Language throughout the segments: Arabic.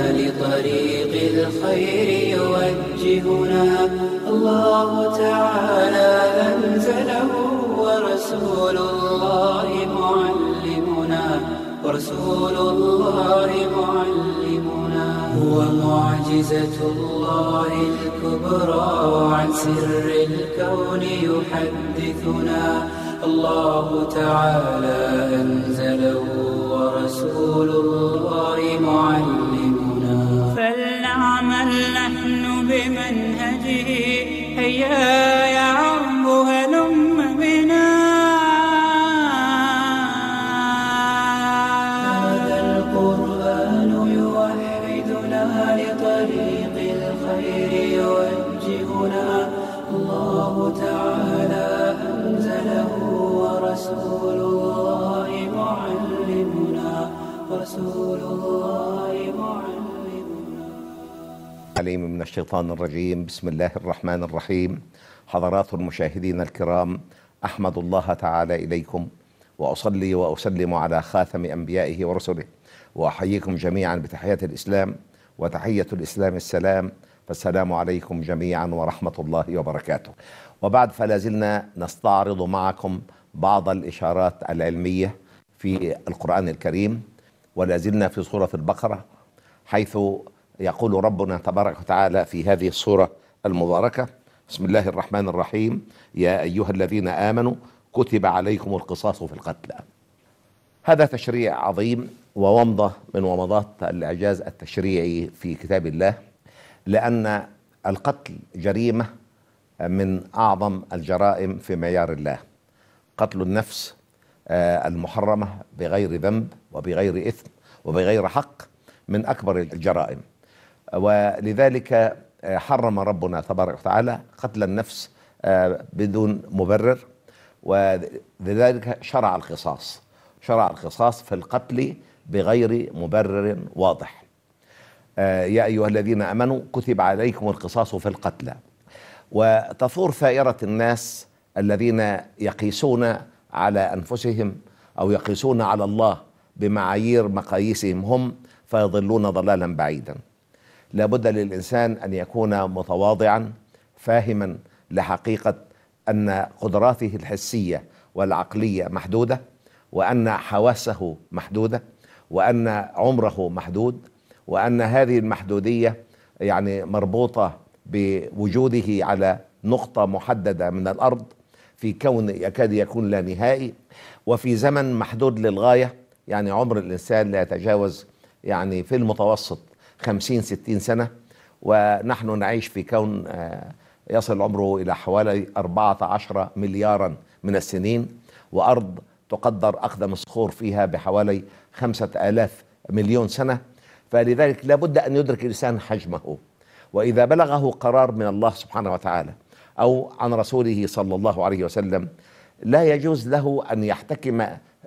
لطريق الخير يوجهنا. الله تعالى أنزله ورسول الله معلمنا، ورسول الله معلمنا. هو معجزة الله الكبرى وعن سر الكون يحدثنا. الله تعالى أنزله ورسول الله معلمنا. فلنعمل نحن بمنهجه، هيا يا عرب هلم بنا. هذا القرآن يوحدنا لطريق الخير يوجهنا. الله تعالى أنزله ورسول الله معلمنا، ورسول الله معلمنا. عليم من الشيطان الرجيم. بسم الله الرحمن الرحيم. حضرات المشاهدين الكرام، أحمد الله تعالى إليكم وأصلي وأسلم على خاتم أنبيائه ورسله، وأحييكم جميعا بتحية الإسلام، وتحية الإسلام السلام، فالسلام عليكم جميعا ورحمة الله وبركاته. وبعد، فلازلنا نستعرض معكم بعض الإشارات العلمية في القرآن الكريم، ولازلنا في سورة البقرة، حيث يقول ربنا تبارك وتعالى في هذه السورة المباركة: بسم الله الرحمن الرحيم، يا أيها الذين آمنوا كتب عليكم القصاص في القتلى. هذا تشريع عظيم وومضة من ومضات الإعجاز التشريعي في كتاب الله، لأن القتل جريمة من أعظم الجرائم في معيار الله. قتل النفس المحرمة بغير ذنب وبغير إثم وبغير حق من أكبر الجرائم، ولذلك حرم ربنا تبارك وتعالى قتل النفس بدون مبرر، ولذلك شرع القصاص في القتل بغير مبرر واضح. يا أيها الذين آمنوا كتب عليكم القصاص في القتلى. وتثور ثائرة الناس الذين يقيسون على أنفسهم أو يقيسون على الله بمعايير مقاييسهم هم، فيضلون ضلالا بعيدا. لابد للإنسان أن يكون متواضعا، فاهما لحقيقة أن قدراته الحسية والعقلية محدودة، وأن حواسه محدودة، وأن عمره محدود، وأن هذه المحدودية يعني مربوطة بوجوده على نقطة محددة من الأرض في كون يكاد يكون لا نهائي، وفي زمن محدود للغاية. يعني عمر الإنسان لا يتجاوز يعني في المتوسط 50-60 سنة، ونحن نعيش في كون يصل عمره إلى حوالي 14 مليارا من السنين، وأرض تقدر أقدم الصخور فيها بحوالي 5000 مليون سنة. فلذلك لابد أن يدرك الإنسان حجمه، وإذا بلغه قرار من الله سبحانه وتعالى أو عن رسوله صلى الله عليه وسلم، لا يجوز له أن يحتكم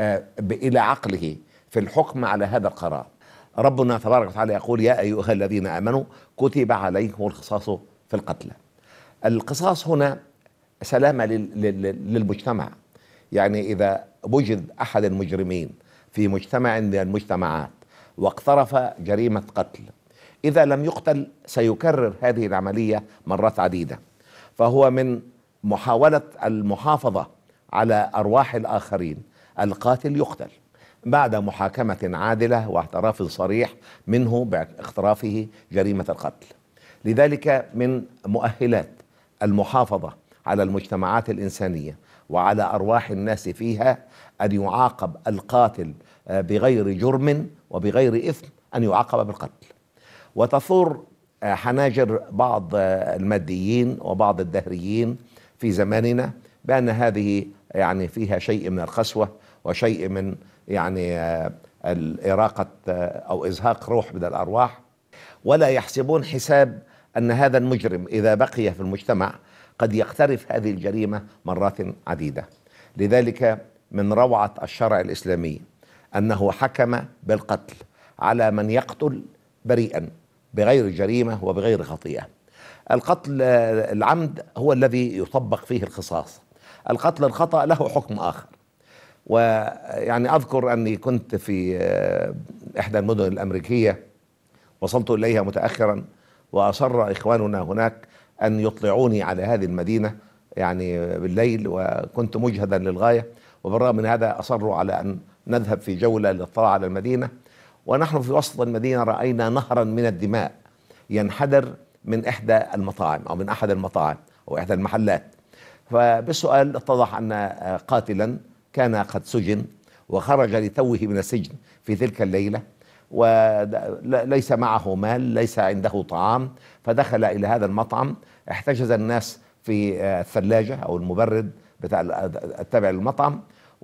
إلى عقله في الحكم على هذا القرار. ربنا تبارك وتعالى يقول: يا أيها الذين آمنوا كتب عليكم القصاص في القتلى. القصاص هنا سلامة للمجتمع. يعني إذا وجد أحد المجرمين في مجتمع من المجتمعات واقترف جريمة قتل، إذا لم يقتل سيكرر هذه العملية مرات عديدة، فهو من محاولة المحافظة على أرواح الآخرين. القاتل يقتل بعد محاكمة عادلة واعتراف صريح منه باقترافه جريمة القتل. لذلك من مؤهلات المحافظة على المجتمعات الإنسانية وعلى أرواح الناس فيها أن يعاقب القاتل بغير جرم وبغير إثم، أن يعاقب بالقتل. وتثور حناجر بعض الماديين وبعض الدهريين في زماننا بأن هذه يعني فيها شيء من القسوة وشيء من يعني الإراقة أو إزهاق روح من الأرواح، ولا يحسبون حساب أن هذا المجرم إذا بقي في المجتمع قد يقترف هذه الجريمة مرات عديدة. لذلك من روعة الشرع الإسلامي أنه حكم بالقتل على من يقتل بريئا بغير جريمة وبغير خطيئة. القتل العمد هو الذي يطبق فيه القصاص. القتل الخطأ له حكم آخر. ويعني أذكر أني كنت في إحدى المدن الأمريكية، وصلت إليها متأخرا، وأصر إخواننا هناك أن يطلعوني على هذه المدينة يعني بالليل، وكنت مجهدا للغاية، وبالرغم من هذا أصروا على أن نذهب في جولة للاطلاع على المدينة. ونحن في وسط المدينة رأينا نهرا من الدماء ينحدر من إحدى المطاعم أو من أحد المطاعم أو إحدى المحلات. فبالسؤال اتضح أن قاتلا كان قد سجن وخرج لتوه من السجن في تلك الليلة، وليس معه مال، ليس عنده طعام، فدخل إلى هذا المطعم، احتجز الناس في الثلاجة أو المبرد بتاع التابع للمطعم،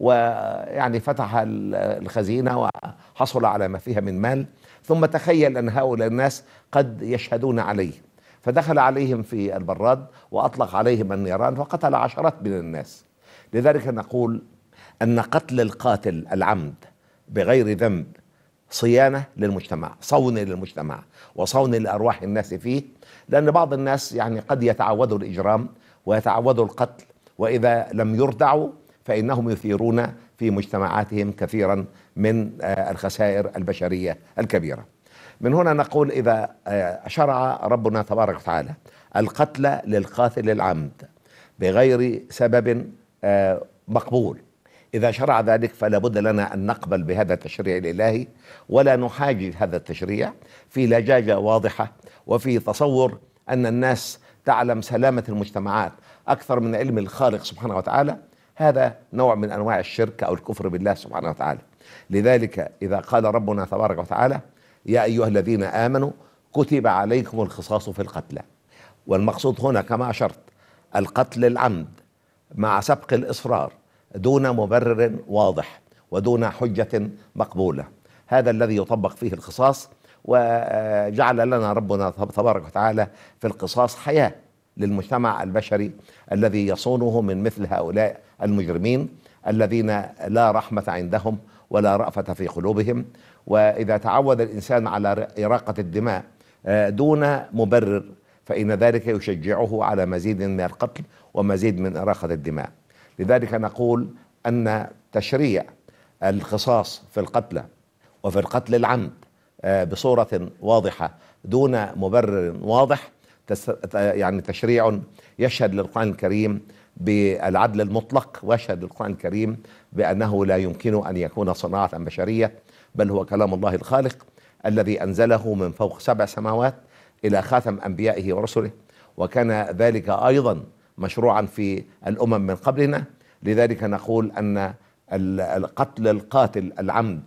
ويعني فتح الخزينة وحصل على ما فيها من مال، ثم تخيل أن هؤلاء الناس قد يشهدون عليه، فدخل عليهم في البراد وأطلق عليهم النيران فقتل عشرات من الناس. لذلك نقول أن قتل القاتل العمد بغير ذنب صيانة للمجتمع، صون للمجتمع وصون لأرواح الناس فيه، لأن بعض الناس يعني قد يتعودوا الإجرام ويتعودوا القتل، وإذا لم يردعوا فإنهم يثيرون في مجتمعاتهم كثيرا من الخسائر البشرية الكبيرة. من هنا نقول إذا شرع ربنا تبارك وتعالى القتل للقاتل العمد بغير سبب مقبول، إذا شرع ذلك فلا بد لنا أن نقبل بهذا التشريع الإلهي، ولا نحاجج هذا التشريع في لجاجة واضحة وفي تصور أن الناس تعلم سلامة المجتمعات أكثر من علم الخالق سبحانه وتعالى. هذا نوع من أنواع الشرك أو الكفر بالله سبحانه وتعالى. لذلك إذا قال ربنا تبارك وتعالى يا أيها الذين آمنوا كتب عليكم القصاص في القتلى، والمقصود هنا كما أشرت القتل العمد مع سبق الإصرار دون مبرر واضح ودون حجة مقبولة، هذا الذي يطبق فيه القصاص. وجعل لنا ربنا تبارك وتعالى في القصاص حياة للمجتمع البشري الذي يصونه من مثل هؤلاء المجرمين الذين لا رحمة عندهم ولا رأفة في قلوبهم. وإذا تعود الإنسان على إراقة الدماء دون مبرر فإن ذلك يشجعه على مزيد من القتل ومزيد من إراقة الدماء. لذلك نقول أن تشريع القصاص في القتلى وفي القتل العمد بصورة واضحة دون مبرر واضح يعني تشريع يشهد للقرآن الكريم بالعدل المطلق، ويشهد للقرآن الكريم بأنه لا يمكن أن يكون صناعة بشرية، بل هو كلام الله الخالق الذي أنزله من فوق 7 سماوات إلى خاتم أنبيائه ورسله، وكان ذلك أيضا مشروعا في الأمم من قبلنا. لذلك نقول أن القتل القاتل العمد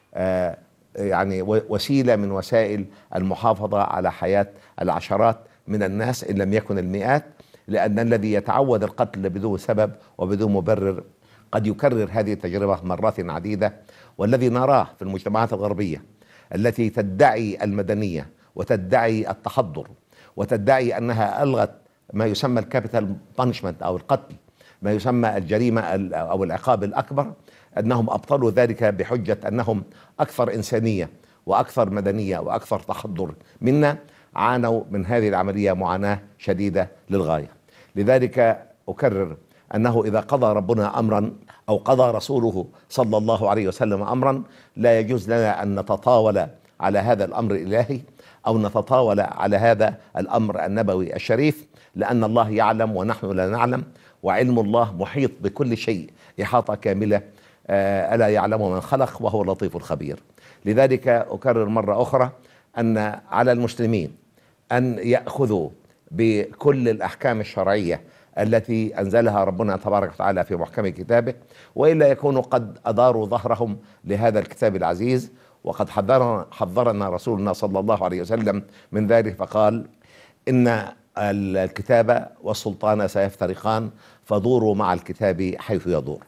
يعني وسيلة من وسائل المحافظة على حياة العشرات من الناس إن لم يكن المئات، لأن الذي يتعود القتل بدون سبب وبدون مبرر قد يكرر هذه التجربة مرات عديدة. والذي نراه في المجتمعات الغربية التي تدعي المدنية وتدعي التحضر وتدعي أنها ألغت ما يسمى الكابيتال بانشمنت أو القتل، ما يسمى الجريمة أو العقاب الأكبر، أنهم أبطلوا ذلك بحجة أنهم أكثر إنسانية وأكثر مدنية وأكثر تحضر منا، عانوا من هذه العملية معاناة شديدة للغاية. لذلك أكرر أنه إذا قضى ربنا أمرا أو قضى رسوله صلى الله عليه وسلم أمرا لا يجوز لنا أن نتطاول على هذا الأمر الإلهي أو نتطاول على هذا الأمر النبوي الشريف، لأن الله يعلم ونحن لا نعلم، وعلم الله محيط بكل شيء إحاطة كاملة، ألا يعلم من خلق وهو اللطيف الخبير. لذلك أكرر مرة أخرى أن على المسلمين أن يأخذوا بكل الأحكام الشرعية التي أنزلها ربنا تبارك وتعالى في محكم كتابه، وإلا يكونوا قد أداروا ظهرهم لهذا الكتاب العزيز. وقد حذرنا رسولنا صلى الله عليه وسلم من ذلك فقال إن الكتاب والسلطان سيفترقان فدوروا مع الكتاب حيث يدور.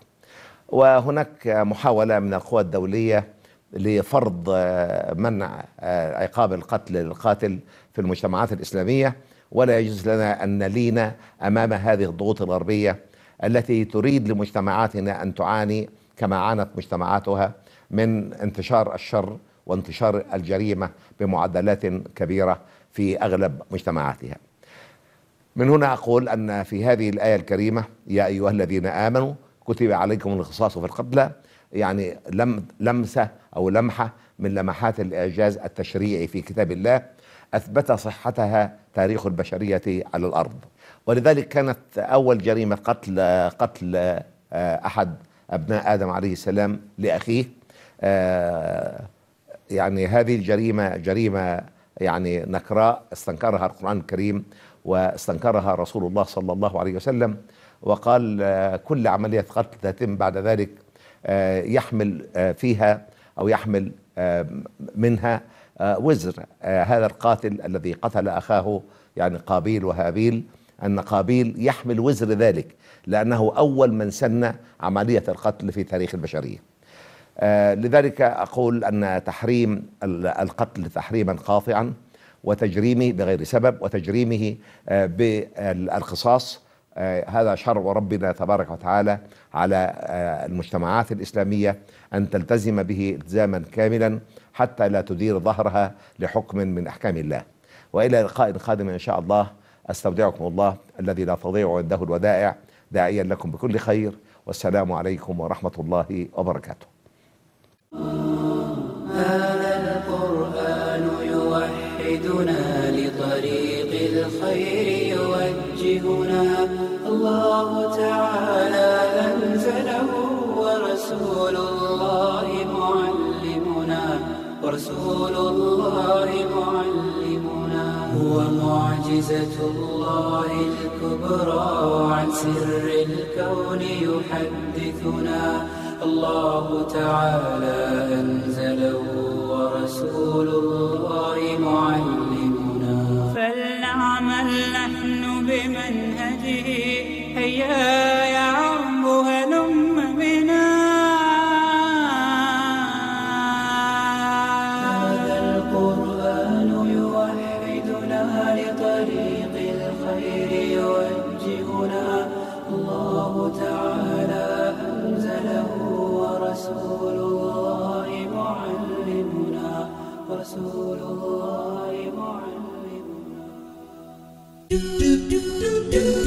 وهناك محاولة من القوى الدولية لفرض منع عقاب القتل للقاتل في المجتمعات الإسلامية، ولا يجوز لنا أن نلين أمام هذه الضغوط الغربية التي تريد لمجتمعاتنا أن تعاني كما عانت مجتمعاتها من انتشار الشر وانتشار الجريمة بمعدلات كبيرة في أغلب مجتمعاتها. من هنا أقول أن في هذه الآية الكريمة يا أيها الذين آمنوا كتب عليكم القصاص في القتلى، يعني لمسة أو لمحة من لمحات الإعجاز التشريعي في كتاب الله أثبت صحتها تاريخ البشرية على الأرض. ولذلك كانت أول جريمة قتل أحد أبناء آدم عليه السلام لأخيه. يعني هذه الجريمة جريمة يعني نكراء استنكرها القرآن الكريم واستنكرها رسول الله صلى الله عليه وسلم، وقال كل عملية قتل تتم بعد ذلك يحمل فيها أو يحمل منها وزر هذا القاتل الذي قتل أخاه، يعني قابيل وهابيل، أن قابيل يحمل وزر ذلك لأنه أول من سن عملية القتل في تاريخ البشرية. لذلك أقول أن تحريم القتل تحريما قاطعا، وتجريمه بغير سبب، وتجريمه بالقصاص هذا شرع ربنا تبارك وتعالى على المجتمعات الإسلامية أن تلتزم به التزاما كاملا حتى لا تدير ظهرها لحكم من أحكام الله. وإلى لقاء قادم إن شاء الله، أستودعكم الله الذي لا تضيع عنده الودائع، داعيا لكم بكل خير، والسلام عليكم ورحمة الله وبركاته. هذا القرآن يوحدنا لطريق الخير يوجهنا، الله تعالى أنزله ورسول الله معلمنا، هو معجزة الله الكبرى، عن سر الكون يحدثنا، الله تعالى أنزله ورسول الله معلمنا. فلنعمل نحن بمنهجه، هيا يا عرب هلم بنا. هذا القرآن يوحدنا لطريق الخير يوجهنا، الله تعالى أنزله ورسول الله معلمنا.